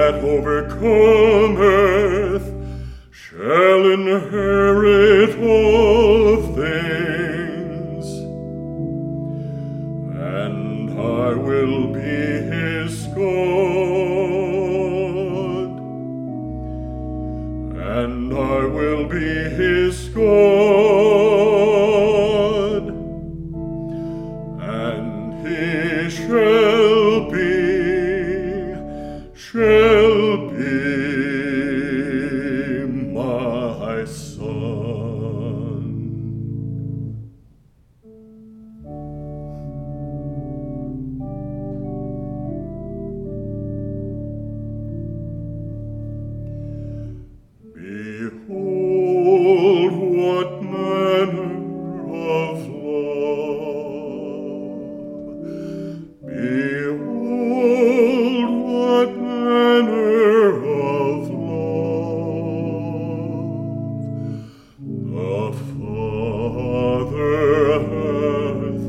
that overcometh shall inherit all things, and I will be his God, and I will be his God, and he shall be my son. Behold, what manner of love! Behold, what manner of love! The Father hath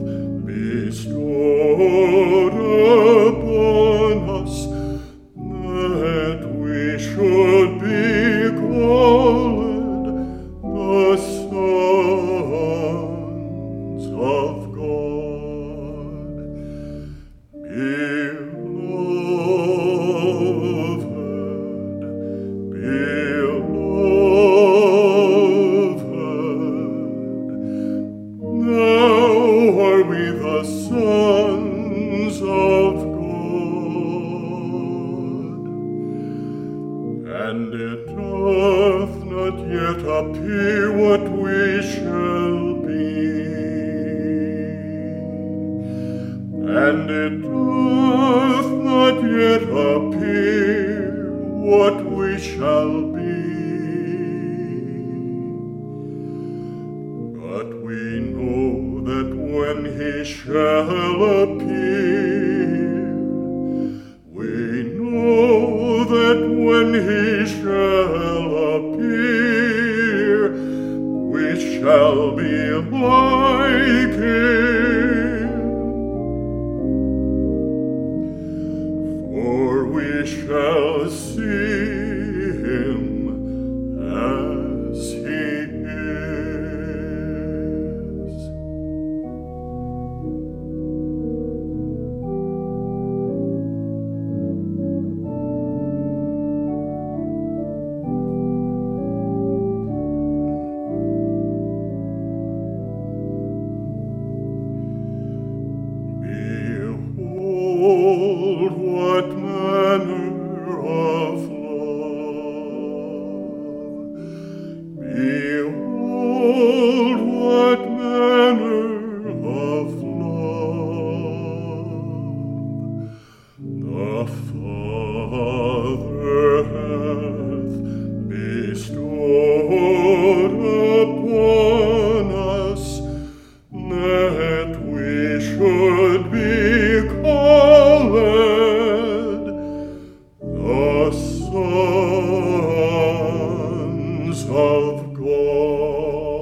bestowed upon us, that we should be called the sons of God. Beloved, now are we the sons of God, and it doth not yet appear what we shall be, and it doth not yet appear what we shall be. But we know that when he shall appear, we know that when he shall appear, we shall be like him, for we shall see him as he is. Behold, what manner of love! Behold, what manner of love! The Father hath bestowed upon us, that we should be called the sons of God.